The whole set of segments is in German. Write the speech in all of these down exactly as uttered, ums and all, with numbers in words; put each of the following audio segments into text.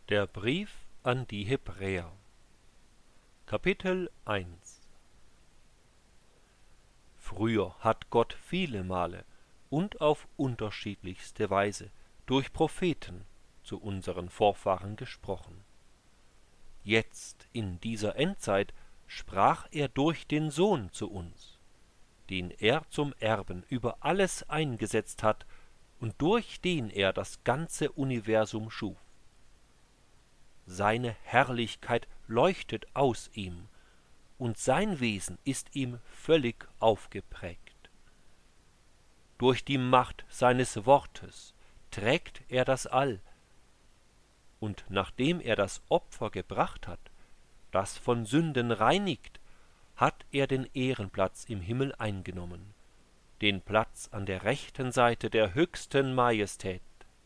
Der Brief an die Hebräer, Kapitel eins. Früher hat Gott viele Male und auf unterschiedlichste Weise durch Propheten zu unseren Vorfahren gesprochen. Jetzt in dieser Endzeit sprach er durch den Sohn zu uns, den er zum Erben über alles eingesetzt hat und durch den er das ganze Universum schuf. Seine Herrlichkeit leuchtet aus ihm, und sein Wesen ist ihm völlig aufgeprägt. Durch die Macht seines Wortes trägt er das All, und nachdem er das Opfer gebracht hat, das von Sünden reinigt, hat er den Ehrenplatz im Himmel eingenommen, den Platz an der rechten Seite der höchsten Majestät.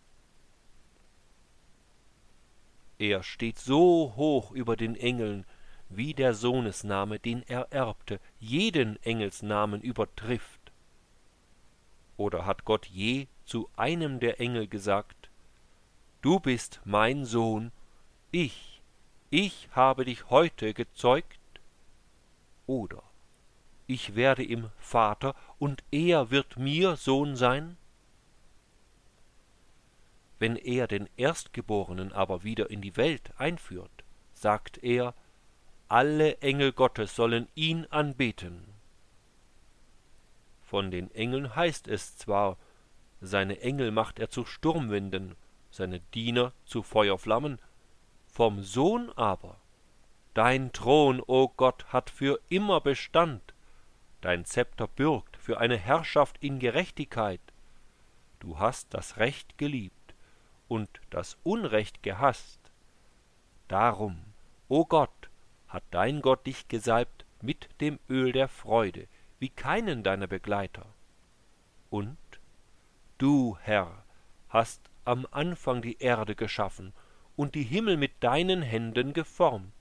Er steht so hoch über den Engeln, wie der Sohnesname, den er erbte, jeden Engelsnamen übertrifft. Oder hat Gott je zu einem der Engel gesagt: Du bist mein Sohn, ich, ich habe dich heute gezeugt? Oder ich werde ihm Vater, und er wird mir Sohn sein? Wenn er den Erstgeborenen aber wieder in die Welt einführt, sagt er, alle Engel Gottes sollen ihn anbeten. Von den Engeln heißt es zwar, seine Engel macht er zu Sturmwinden, seine Diener zu Feuerflammen, vom Sohn aber, dein Thron, o Gott, hat für immer Bestand, dein Zepter bürgt für eine Herrschaft in Gerechtigkeit. Du hast das Recht geliebt und das Unrecht gehasst. Darum, o Gott, hat dein Gott dich gesalbt mit dem Öl der Freude, wie keinen deiner Begleiter. Und du, Herr, hast am Anfang die Erde geschaffen und die Himmel mit deinen Händen geformt.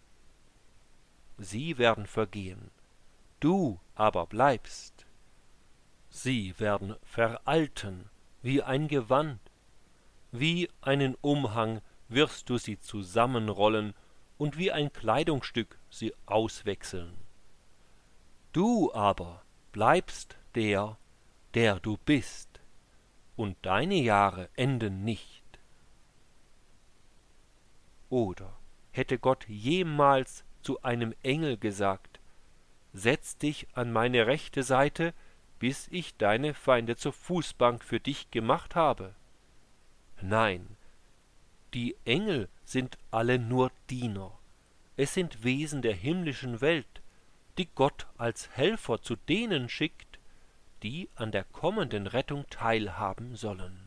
Sie werden vergehen, du aber bleibst. Sie werden veralten wie ein Gewand, wie einen Umhang wirst du sie zusammenrollen und wie ein Kleidungsstück sie auswechseln. Du aber bleibst der, der du bist, und deine Jahre enden nicht. Oder hätte Gott jemals zu einem Engel gesagt: Setz dich an meine rechte Seite, bis ich deine Feinde zur Fußbank für dich gemacht habe? Nein, die Engel sind alle nur Diener. Es sind Wesen der himmlischen Welt, die Gott als Helfer zu denen schickt, die an der kommenden Rettung teilhaben sollen.